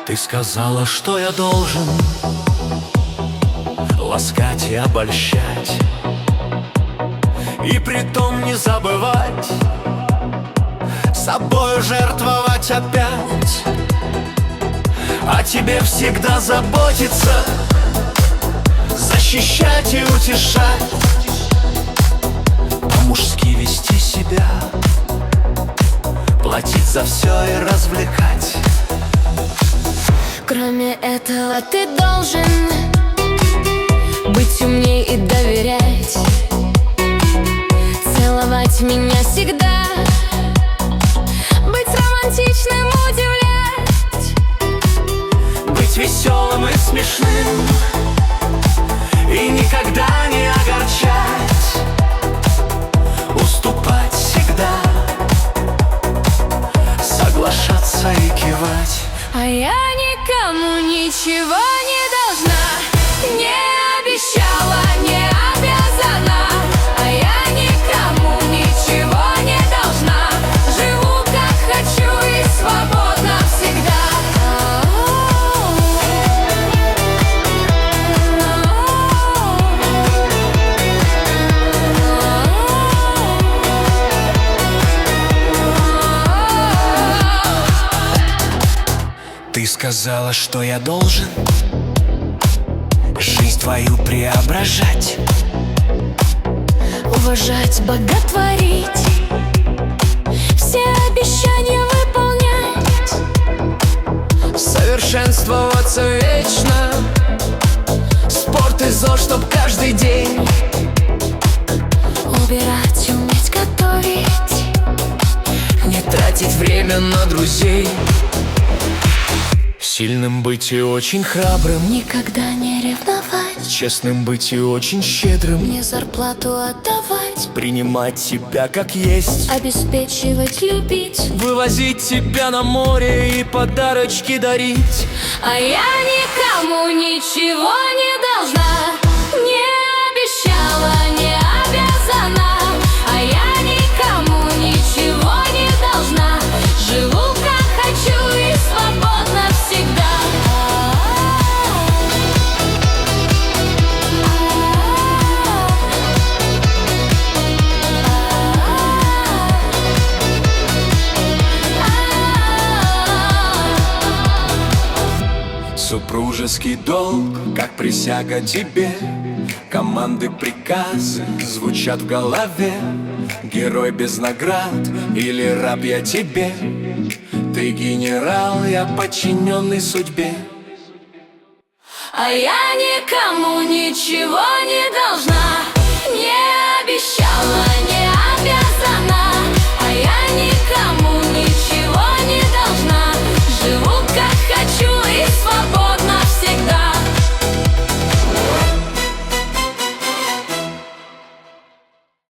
Ты сказала, что я должен ласкать и обольщать, и притом не забывать собою жертвовать опять. О тебе всегда заботиться, защищать и утешать, по-мужски вести себя, платить за все и развлекать. Кроме этого ты должен быть умней и доверять, целовать меня всегда, быть романтичным, удивлять, быть веселым и смешным и никогда не огорчать, уступать всегда, соглашаться и кивать. а я никому ничего не должна, не обещала, не обязана, а я никому ничего не должна, живу как хочу и свободна всегда. Ты сказала, что я должен жизнь твою преображать, Уважать, боготворить, все обещания выполнять, совершенствоваться вечно, спорт и ЗОЖ, чтоб каждый день убирать, уметь готовить, не тратить время на друзей, сильным быть и очень храбрым, никогда не ревновать, честным быть и очень щедрым, мне зарплату отдавать, принимать тебя как есть, обеспечивать, любить, вывозить тебя на море и подарочки дарить. а я никому ничего не должна, не обещала, не обязана, а я никому ничего не должна, живу как хочу и свободна всегда. Супружеский долг, как присяга тебе, команды, приказы звучат в голове. Герой без наград или раб я тебе, ты генерал, я подчиненный судьбе. А я никому ничего не должна, не обещала,